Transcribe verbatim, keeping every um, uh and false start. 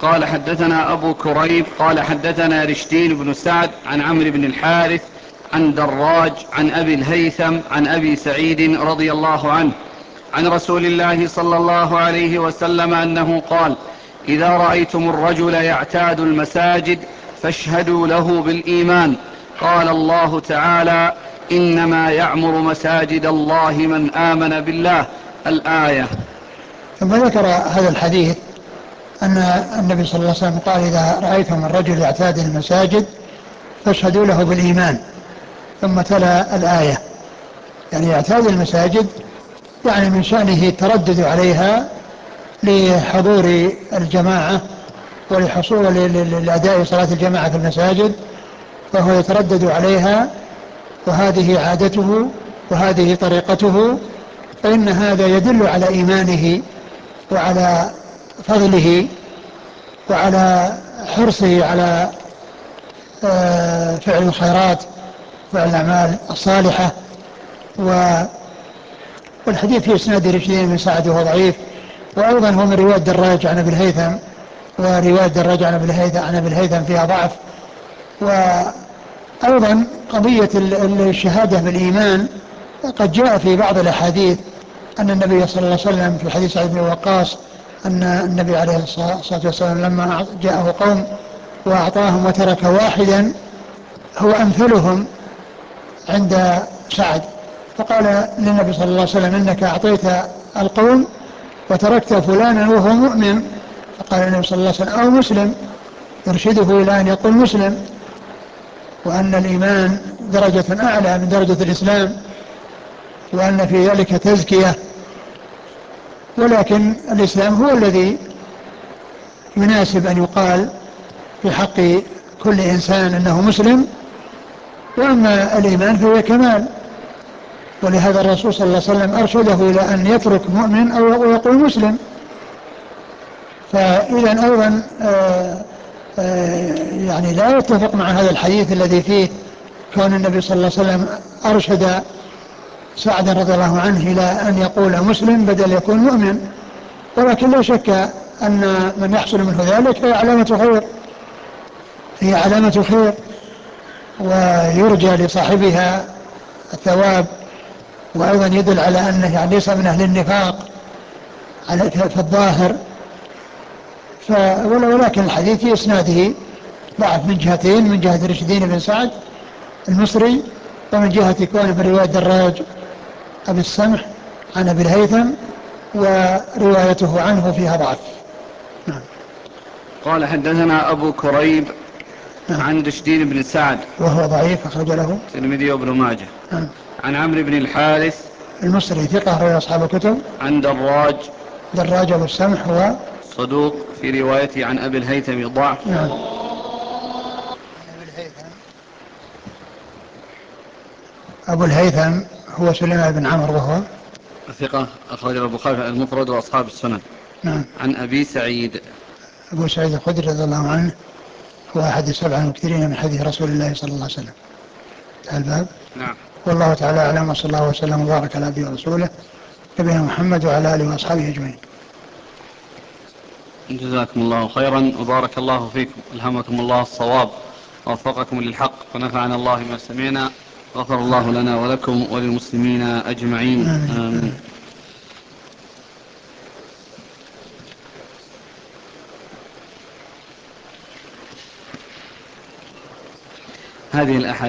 قال حدثنا أبو كريب قال حدثنا رشدين بن سعد عن عمرو بن الحارث عن دراج عن أبي الهيثم عن أبي سعيد رضي الله عنه عن رسول الله صلى الله عليه وسلم أنه قال: إذا رأيتم الرجل يعتاد المساجد فاشهدوا له بالإيمان. قال الله تعالى: إنما يعمر مساجد الله من آمن بالله. الآية. ثم ذكر هذا الحديث أن النبي صلى الله عليه وسلم قال: إذا رأيتم الرجل يعتاد المساجد فاشهدوا له بالإيمان. ثم تلا الآية. يعني يعتاد المساجد يعني من شأنه التردد عليها لحضور الجماعة ولحصول لأداء صلاة الجماعة في المساجد، فهو يتردد عليها، وهذه عادته وهذه طريقته، فإن هذا يدل على إيمانه وعلى فضله وعلى حرصه على فعل الخيرات وفعل الأعمال الصالحة. والحديث في إسناد رشدين بن سعد وهو ضعيف، وأيضا هو من رواية دراج عن أبي الهيثم، ورواية دراج عن أبي الهيثم فيها ضعف. وأيضا قضية الشهادة بالإيمان قد جاء في بعض الأحاديث أن النبي صلى الله عليه وسلم في حديث سعد بن وقاص أن النبي عليه الصلاة والسلام لما جاءه قوم وأعطاهم وترك واحدا هو أمثلهم عند سعد، فقال للنبي صلى الله عليه وسلم: إنك أعطيت القوم وتركت فلانا وهو مؤمن. فقال النبي صلى الله عليه وسلم: أو مسلم، يرشده إلى أن يقول مسلم، وأن الإيمان درجة أعلى من درجة الإسلام، وأن في ذلك تزكية، ولكن الإسلام هو الذي يناسب أن يقال في حق كل إنسان أنه مسلم، وأما الإيمان فهو كمال. ولهذا الرسول صلى الله عليه وسلم أرشده إلى أن يترك مؤمن أو يقول مسلم. فإذا أيضا آآ آآ يعني لا يتفق مع هذا الحديث الذي فيه كون النبي صلى الله عليه وسلم أرشد سعدا رضي الله عنه إلى أن يقول مسلم بدل يكون مؤمن، ولكن لا شك أن من يحصل منه ذلك هي علامة خير هي علامة خير ويرجى لصاحبها الثواب، وأيضا يدل على أنه يعني ليس من أهل النفاق على في الظاهر. ولكن الحديث في إسناده ضعف من جهتين: من جهة رشدين بن سعد المصري، ومن جهة كونه من رواية دراج أبي السمح عن أبي الهيثم، وروايته عنه فيها ضعف. نعم. قال حدثنا أبو كريب نعم. عن رشدين بن سعد وهو ضعيف، أخرج له الترمذي وابن ماجه. نعم. عن عمرو بن الحارث المصري ثقة رواه أصحاب الكتب. عن دراج دراج أبو السمح هو صدوق في روايته عن أبي الهيثم ضعف. نعم. أبي الهيثم أبو الهيثم هو سليمان بن عمرو وهو ثقة أخرج البخاري المفرد وأصحاب السنن. نعم. عن أبي سعيد أبو سعيد الخدري رضي الله عنه هو أحد السبعة المكثرين من حديث رسول الله صلى الله عليه وسلم. الباب. نعم. والله تعالى أعلم، وصلى الله وسلم وبارك على عبده ورسوله نبينا محمد وعلى آله وأصحابه أجمعين. جزاكم الله خيرا وبارك الله فيكم، ألهمكم الله الصواب ووفقكم للحق ونفعنا الله ما سمعنا، غفر الله لنا ولكم وللمسلمين أجمعين. آمين. آمين. هذه الأحاديث